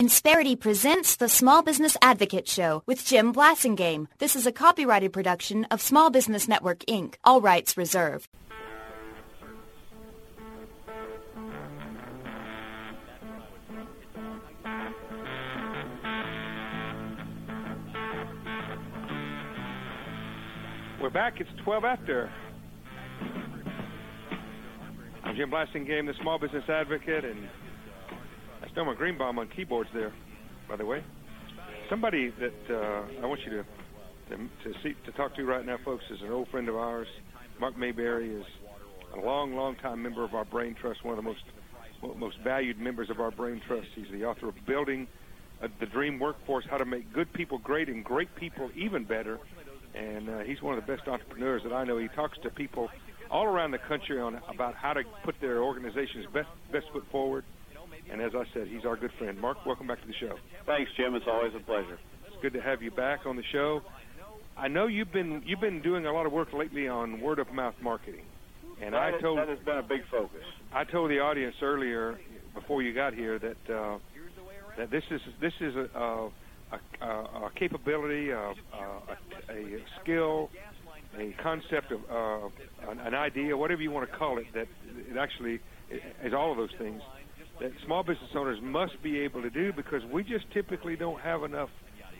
Insperity presents the Small Business Advocate Show with Jim Blasingame. This is a copyrighted production of Small Business Network, Inc. All rights reserved. We're back. It's 12 after. I'm Jim Blasingame, the Small Business Advocate, and that's Norma Greenbaum on keyboards there, by the way. Somebody that I want you to talk to right now, folks, is an old friend of ours. Mark Mayberry is a long time member of our Brain Trust, one of the most valued members of our Brain Trust. He's the author of Building the Dream Workforce, How to Make Good People Great and Great People Even Better. And he's one of the best entrepreneurs that I know. He talks to people all around the country about how to put their organization's best foot forward. And as I said, he's our good friend. Mark, welcome back to the show. Thanks, Jim. It's always a pleasure. It's good to have you back on the show. I know you've been doing a lot of work lately on word-of-mouth marketing. And that has been a big focus. I told the audience earlier, before you got here, that this is a capability, a skill, a concept of an idea, whatever you want to call it, that it actually is all of those things that small business owners must be able to do, because we just typically don't have enough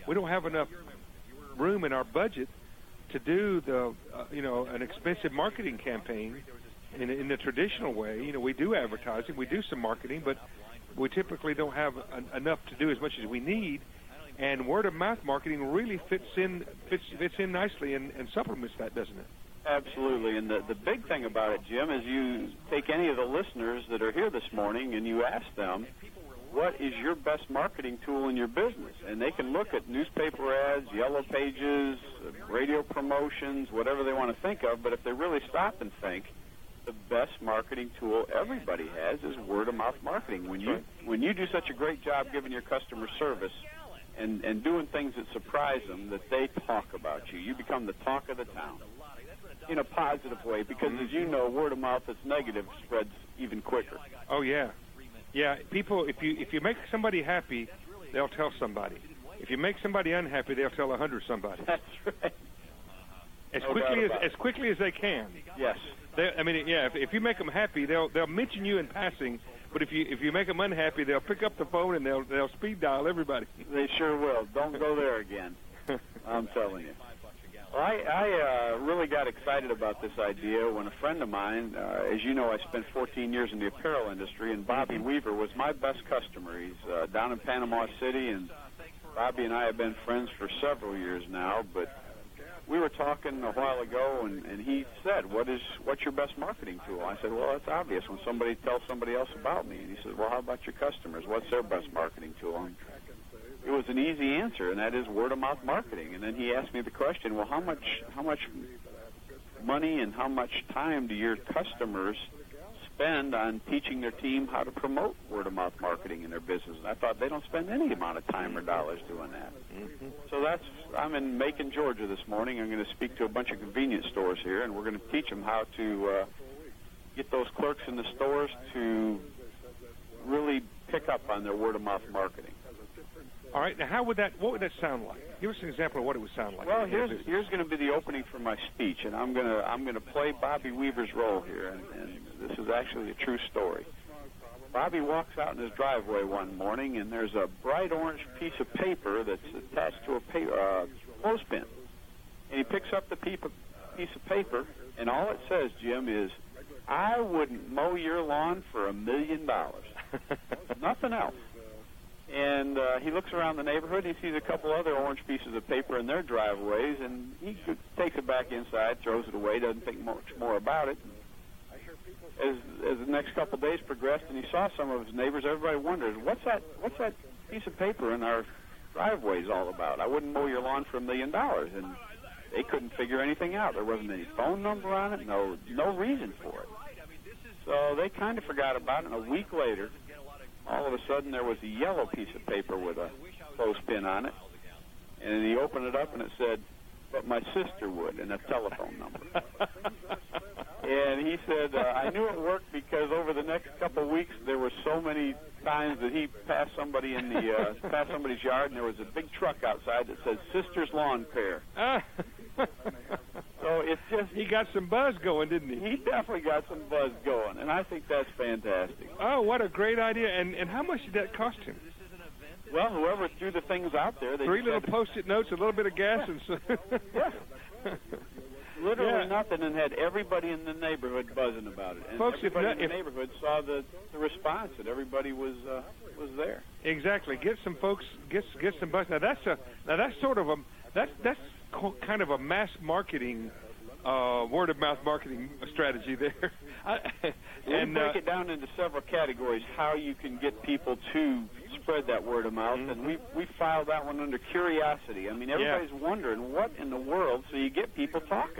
room in our budget to do an expensive marketing campaign in the traditional way. We do advertising, we do some marketing, but we typically don't have enough to do as much as we need. And word-of-mouth marketing really fits in nicely and supplements that, doesn't it? Absolutely. And the big thing about it, Jim, is you take any of the listeners that are here this morning and you ask them, what is your best marketing tool in your business? And they can look at newspaper ads, yellow pages, radio promotions, whatever they want to think of. But if they really stop and think, the best marketing tool everybody has is word-of-mouth marketing. When you do such a great job giving your customer service, and doing things that surprise them, that they talk about you. You become the talk of the town in a positive way, because, as you know, word of mouth that's negative spreads even quicker. Oh, yeah. Yeah, people, if you make somebody happy, they'll tell somebody. If you make somebody unhappy, they'll tell 100 somebody. That's right. As quickly as they can. Yes. If you make them happy, they'll mention you in passing. But if you make them unhappy, they'll pick up the phone and they'll speed dial everybody. They sure will. Don't go there again. I'm telling you. Well, I really got excited about this idea when a friend of mine, as you know, I spent 14 years in the apparel industry, and Bobby Weaver was my best customer. He's down in Panama City, and Bobby and I have been friends for several years now. But we were talking a while ago, and he said, what's your best marketing tool? I said, well, it's obvious when somebody tells somebody else about me. And he said, well, how about your customers? What's their best marketing tool? And it was an easy answer, and that is word-of-mouth marketing. And then he asked me the question, well, how much money and how much time do your customers spend on teaching their team how to promote word-of-mouth marketing in their business? And I thought they don't spend any amount of time or dollars doing that. Mm-hmm. So I'm in Macon, Georgia this morning. I'm going to speak to a bunch of convenience stores here, and we're going to teach them how to get those clerks in the stores to really pick up on their word-of-mouth marketing. All right. Now, what would that sound like? Give us an example of what it would sound like. Well, here's going to be the opening for my speech, and I'm going to play Bobby Weaver's role here, and this is actually a true story. Bobby walks out in his driveway one morning, and there's a bright orange piece of paper that's attached to a clothespin. And he picks up the piece of paper, and all it says, Jim, is, I wouldn't mow your lawn for $1 million. Nothing else. And he looks around the neighborhood. He sees a couple other orange pieces of paper in their driveways, and he takes it back inside, throws it away, doesn't think much more about it. As the next couple of days progressed, and he saw some of his neighbors, everybody wondered, what's that piece of paper in our driveways all about? I wouldn't mow your lawn for $1 million. And they couldn't figure anything out. There wasn't any phone number on it, no reason for it. So they kind of forgot about it, and a week later, all of a sudden there was a yellow piece of paper with a clothespin on it. And he opened it up, and it said, but my sister would, and a telephone number. And he said, I knew it worked because over the next couple of weeks there were so many times that he passed somebody in the passed somebody's yard, and there was a big truck outside that said "Sister's Lawn Care." So it's just he got some buzz going, didn't he? He definitely got some buzz going, and I think that's fantastic. Oh, what a great idea! And how much did that cost him? Well, whoever threw the things out there, they 3 little Post-it notes, a little bit of gas, and so. Yeah. Literally nothing, and had everybody in the neighborhood buzzing about it. And folks, everybody in the neighborhood saw the response that everybody was there. Exactly. Get some folks, get some buzz. Now that's sort of that's kind of a mass marketing, word of mouth marketing strategy there. We break it down into several categories how you can get people to spread that word of mouth, and we filed that one under curiosity. I mean, everybody's wondering what in the world, so you get people talking.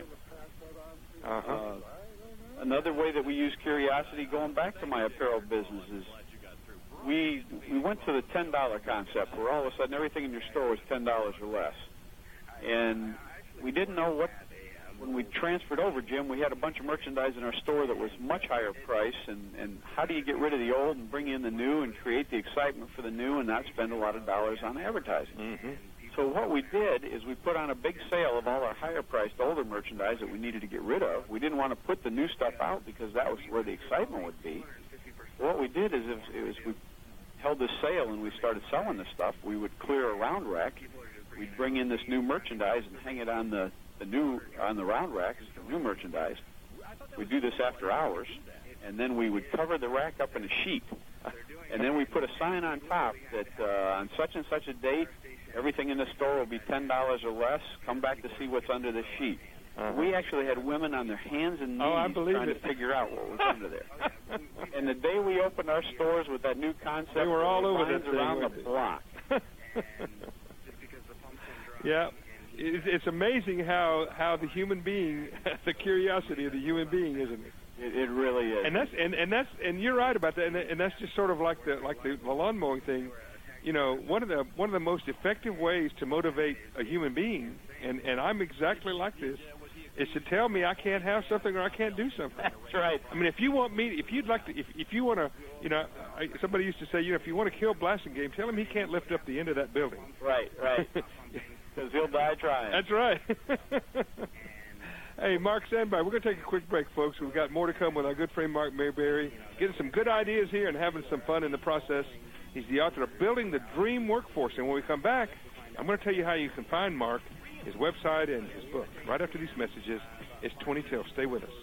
Another way that we use curiosity, going back to my apparel business, is we went to the $10 concept, where all of a sudden everything in your store was $10 or less. And we didn't know what. When we transferred over, Jim, we had a bunch of merchandise in our store that was much higher price, and how do you get rid of the old and bring in the new and create the excitement for the new and not spend a lot of dollars on advertising? Mm-hmm. So what we did is we put on a big sale of all our higher-priced older merchandise that we needed to get rid of. We didn't want to put the new stuff out because that was where the excitement would be. What we did is we held this sale and we started selling this stuff. We would clear a round rack. We'd bring in this new merchandise and hang it on the round racks, the new merchandise. We'd do this after hours, and then we would cover the rack up in a sheet. And then we put a sign on top that on such and such a date, everything in the store will be $10 or less. Come back to see what's under the sheet. We actually had women on their hands and knees trying to figure out what was under there. And the day we opened our stores with that new concept, they were all over the around the block. Yeah. It's amazing how the human being, the curiosity of the human being, isn't it? It really is. And you're right about that. And that's just sort of like the lawn mowing thing. You know, one of the most effective ways to motivate a human being, and I'm exactly like this, is to tell me I can't have something or I can't do something. That's right. I mean, if you want me, if you'd like to, if you want to, you know, somebody used to say, you know, if you want to kill Blasingame, tell him he can't lift up the end of that building. Right. Because he'll die trying. That's right. Hey, Mark, stand by. We're going to take a quick break, folks. We've got more to come with our good friend Mark Mayberry, getting some good ideas here and having some fun in the process. He's the author of Building the Dream Workforce. And when we come back, I'm going to tell you how you can find Mark, his website, and his book. Right after these messages, it's 20 Till. Stay with us.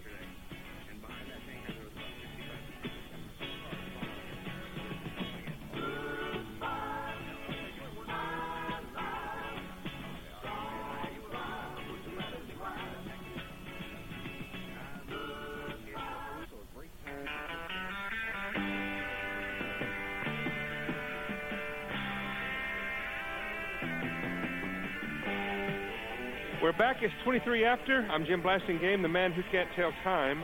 We're back. It's 23 after. I'm Jim Blasingame, the man who can't tell time.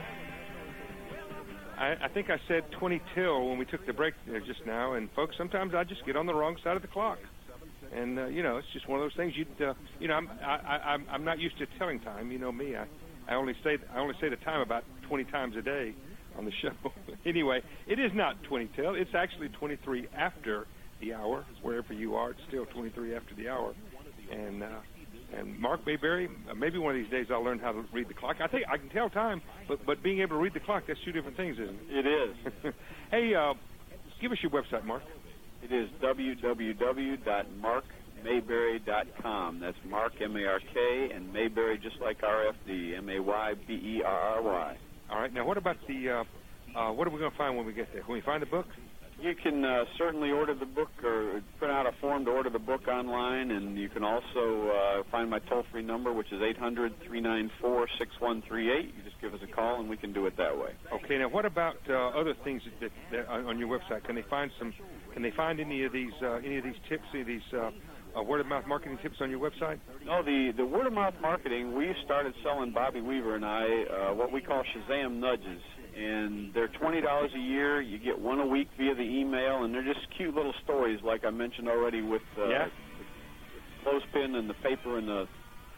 I think I said 20 till when we took the break there just now. And, folks, sometimes I just get on the wrong side of the clock. And, you know, it's just one of those things. You know, I'm not used to telling time. You know me. I only say the time about 20 times a day on the show. Anyway, it is not 20 till. It's actually 23 after the hour. Wherever you are, it's still 23 after the hour. And Mark Mayberry, maybe one of these days I'll learn how to read the clock. I think I can tell time, but being able to read the clock, that's two different things, isn't it? It is. Hey, give us your website, Mark. It is www.markmayberry.com. That's Mark, M-A-R-K, and Mayberry just like RFD, M-A-Y-B-E-R-R-Y. All right. Now, what about the, what are we going to find when we get there? When we find the book? You can certainly order the book or print out a form to order the book online, and you can also find my toll-free number, which is 800-394-6138. You just give us a call, and we can do it that way. Okay. Now, what about other things that on your website? Can they find any of these tips, any of these word-of-mouth marketing tips on your website? No, the word-of-mouth marketing, we started selling, Bobby Weaver and I, what we call Shazam nudges. And they're $20 a year. You get one a week via the email, and they're just cute little stories, like I mentioned already, with the clothespin and the paper and the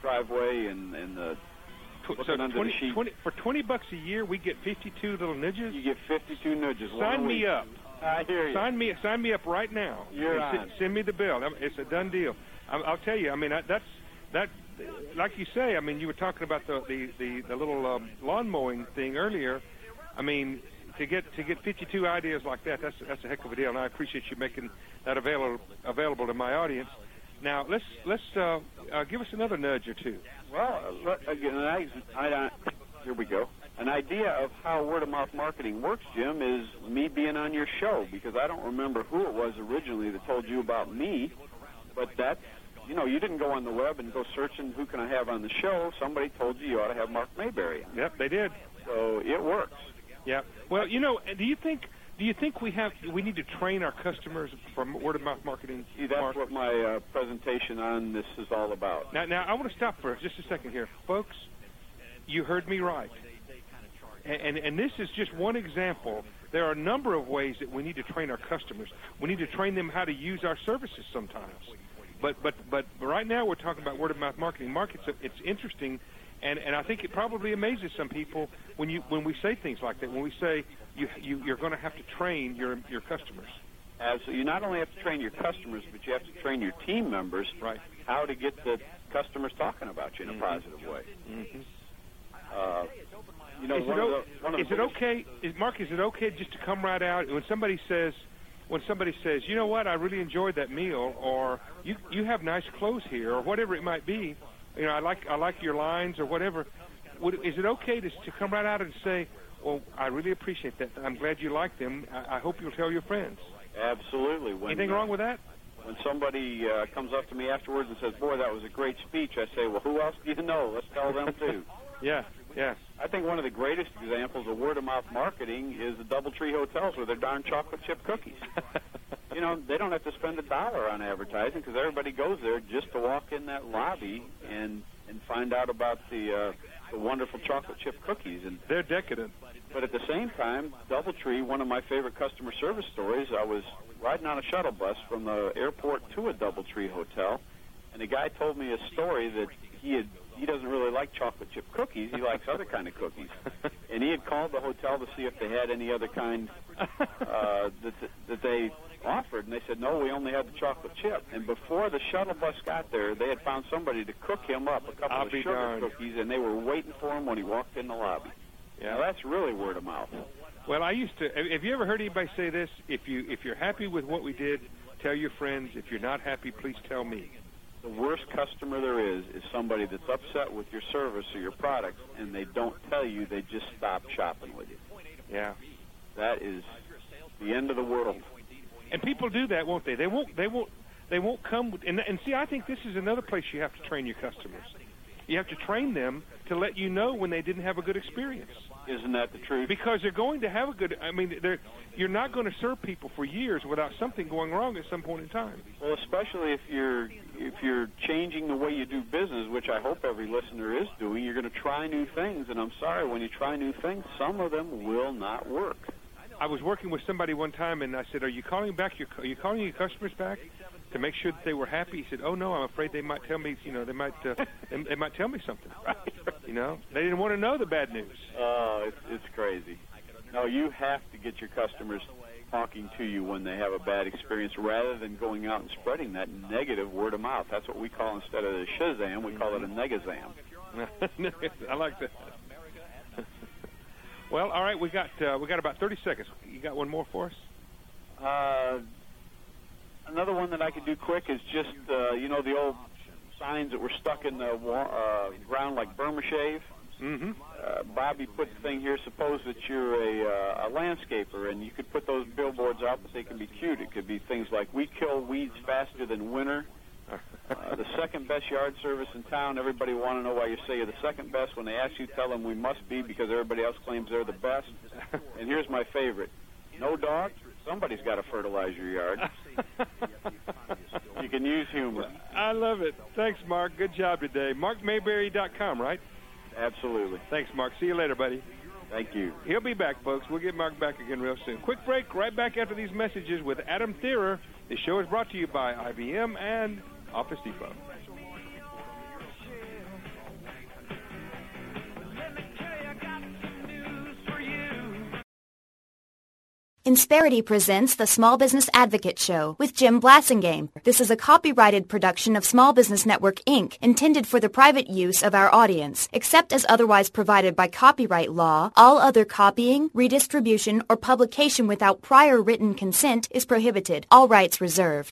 driveway and the so under the sheet. For $20 a year, we get 52 little nudges. You get 52 nudges. Sign me up. I hear you. Sign me up right now. You're on. Send me the bill. It's a done deal. I'll tell you. I mean, that. Like you say. I mean, you were talking about the little lawn mowing thing earlier. I mean, to get 52 ideas like that, that's a heck of a deal, and I appreciate you making that available to my audience. Now, let's give us another nudge or two. Well, again, here we go. An idea of how word-of-mouth marketing works, Jim, is me being on your show, because I don't remember who it was originally that told you about me, but that's, you didn't go on the web and go searching who can I have on the show. Somebody told you ought to have Mark Mayberry. Yep, they did. So it works. Yeah. Well, do you think we need to train our customers from word-of-mouth marketing? See, that's what my presentation on this is all about. Now, I want to stop for just a second here. Folks, you heard me right. And this is just one example. There are a number of ways that we need to train our customers. We need to train them how to use our services sometimes. But right now we're talking about word-of-mouth marketing. Mark, it's interesting, and I think it probably amazes some people when we say things like that, when we say you're going to have to train your customers. So you not only have to train your customers, but you have to train your team members how to get the customers talking about you in a positive way. Is it okay, Mark? Is it okay just to come right out when somebody says, you know what, I really enjoyed that meal, or you have nice clothes here, or whatever it might be, I like your lines or whatever. Is it okay to come right out and say, well, I really appreciate that. I'm glad you like them. I hope you'll tell your friends. Absolutely. Anything wrong with that? When somebody comes up to me afterwards and says, boy, that was a great speech, I say, well, who else do you know? Let's tell them too. Yeah. I think one of the greatest examples of word-of-mouth marketing is the DoubleTree hotels with their darn chocolate chip cookies. They don't have to spend $1 on advertising because everybody goes there just to walk in that lobby and find out about the wonderful chocolate chip cookies. And they're decadent. But at the same time, DoubleTree, one of my favorite customer service stories, I was riding on a shuttle bus from the airport to a DoubleTree hotel, and the guy told me a story that he doesn't really like chocolate chip cookies. He likes other kind of cookies. And he had called the hotel to see if they had any other kind that they offered. And they said, no, we only had the chocolate chip. And before the shuttle bus got there, they had found somebody to cook him up a couple of sugar cookies, and they were waiting for him when he walked in the lobby. Yeah, now, that's really word of mouth. Well, have you ever heard anybody say this? If you're happy with what we did, tell your friends. If you're not happy, please tell me. The worst customer there is somebody that's upset with your service or your products, and they don't tell you, they just stop shopping with you. Yeah. That is the end of the world. And people do that, won't they? They won't come. And see, I think this is another place you have to train your customers. You have to train them to let you know when they didn't have a good experience. Isn't that the truth? Because they're going to have a good. I mean, you're not going to serve people for years without something going wrong at some point in time. Well, especially if you're changing the way you do business, which I hope every listener is doing. You're going to try new things, and I'm sorry, when you try new things, some of them will not work. I was working with somebody one time, and I said, "Are you calling your customers back to make sure that they were happy?" He said, "Oh no, I'm afraid they might tell me. They might tell me something. They didn't want to know the bad news." Oh, it's crazy. No, you have to get your customers talking to you when they have a bad experience, rather than going out and spreading that negative word of mouth. That's what we call, instead of a Shazam, we call it a negazam. I like that. Well, all right, we got about 30 seconds. You got one more for us? Another one that I could do quick is just, the old signs that were stuck in the ground like Burma shave. Mm-hmm. Bobby put the thing here, suppose that you're a landscaper, and you could put those billboards out, but they can be cute. It could be things like, we kill weeds faster than winter. The second best yard service in town. Everybody want to know why you say you're the second best. When they ask you, tell them we must be because everybody else claims they're the best. And here's my favorite. No dog? Somebody's got to fertilize your yard. You can use humor. I love it. Thanks, Mark. Good job today. MarkMayberry.com, right? Absolutely. Thanks, Mark. See you later, buddy. Thank you. He'll be back, folks. We'll get Mark back again real soon. Quick break, right back after these messages with Adam Thierer. This show is brought to you by IBM and Office Depot. Insperity presents the Small Business Advocate Show with Jim Blasingame. This is a copyrighted production of Small Business Network, Inc., intended for the private use of our audience. Except as otherwise provided by copyright law, all other copying, redistribution, or publication without prior written consent is prohibited. All rights reserved.